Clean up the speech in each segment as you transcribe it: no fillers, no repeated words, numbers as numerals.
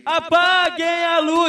apaguem a luz.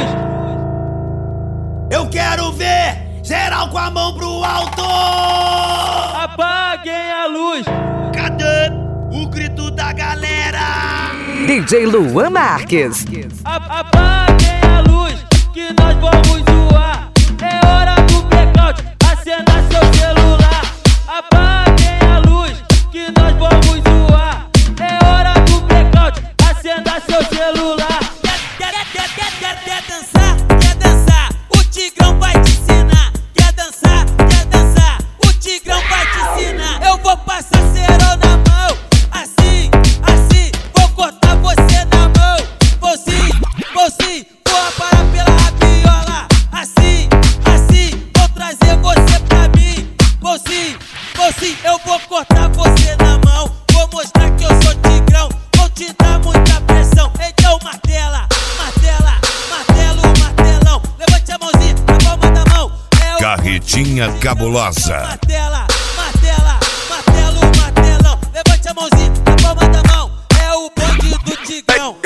Eu quero ver geral com a mão pro alto. Apaguem a luz. Cadê o grito da galera? DJ Luan Marques. Apaguem a luz, que nós vamos zoar. É hora do blackout, acenda seu celular. Apaguem a luz, que nós vamos zoar. É hora do blackout, acenda seu celular. Quer dançar? Quer dançar? O Tigrão vai te ensinar. Quer dançar? Quer dançar? O Tigrão vai te ensinar. Eu vou passar cerol na mão, assim, assim. Vou cortar você na mão, vou sim, vou aparar pela rabiola, assim, assim. Vou trazer você pra mim, vou sim, eu vou cortar você na mão. Vou mostrar que eu sou Tigrão, vou te dar muita pressão. Então martela, martela, martelo, martelão. Levante a mãozinha na palma da mão. É o Carretinha Cabulosa. martela, martela, martelo, martelão. Levante a mãozinha na palma da mão. É o bonde do Tigrão.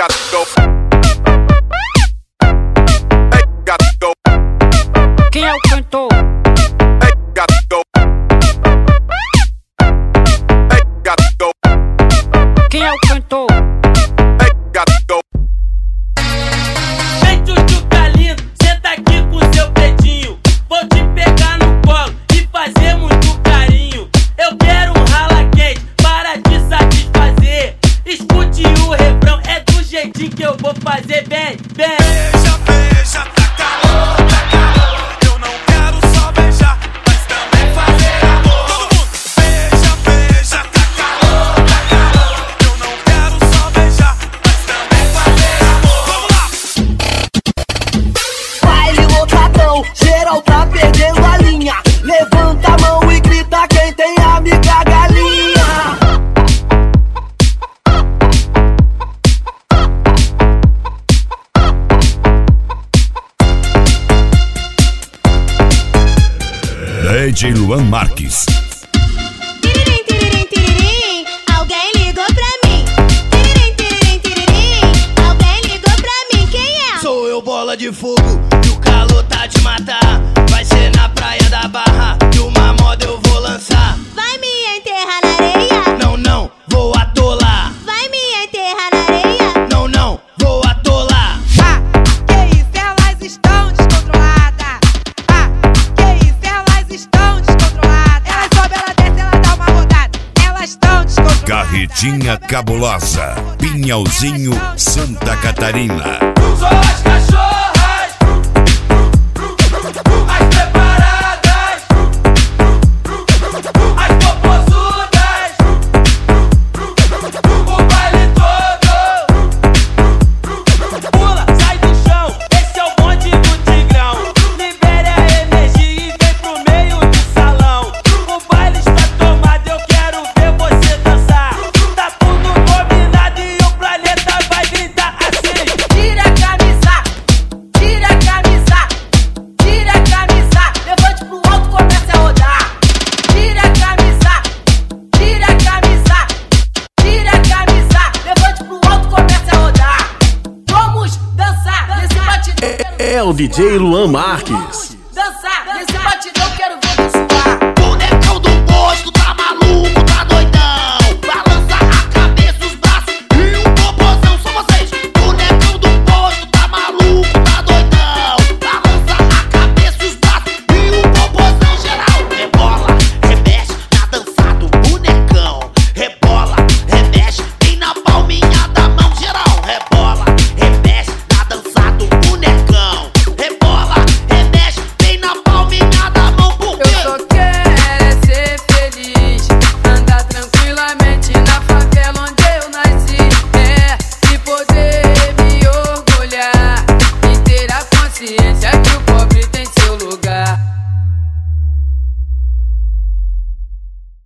Quem é o cantor? Quem é o cantor? Vem, tchutchuca lindo, senta aqui com seu dedinho. Vou te pegar no colo e fazer muito carinho. Eu quero um rala quente para te satisfazer. Escute o refrão, é do jeitinho que eu vou fazer. Vem, vem. Beija, beija, tá calor, tá calor. Eu não quero só beijar, mas também fazer amor. Todo mundo. Beija, beija, tá calor, tá calor. Eu não quero só beijar, mas também fazer amor. Vamos lá! Baile lotadão, geral tá perdendo a linha. Levanta a mão e grita quem tem amiga galinha. DJ Luan Marques. Tiririm, tiririm, tiririm, alguém ligou pra mim. Tiririm, tiririm, tiririm, alguém ligou pra mim. Quem é? Sou eu, bola de fogo, e o calor tá de matar. Vai ser na praia da Barra, e uma moda eu vou lançar. Vai me enterrar na areia? Não, não, vou atolar. Vai me enterrar na areia? Não, não, vou atolar. Que isso, elas estão descontroladas. Que isso, elas estão descontroladas. Ela sobe, ela desce, ela dá uma rodada. Elas estão descontroladas. Carretinha Cabulosa. Pinhalzinho, Santa Catarina. Sou as cachorras, as preparadas, as popozudas, o baile todo. Pula, sai do chão, esse é o bonde do Tigrão. Libere a energia e vem pro meio do salão. O baile está tomado, eu quero ver você dançar. Tá tudo combinado e o planeta vai gritar assim. Tira a camisa, tira a camisa, tira a camisa. Levante pro alto, comece a rodar. Tira a camisa, tira a camisa, tira a camisa. Levante pro alto, comece a rodar. Vamos dançar nesse batidão. É o DJ Luan Marques. Dançar nesse batidão.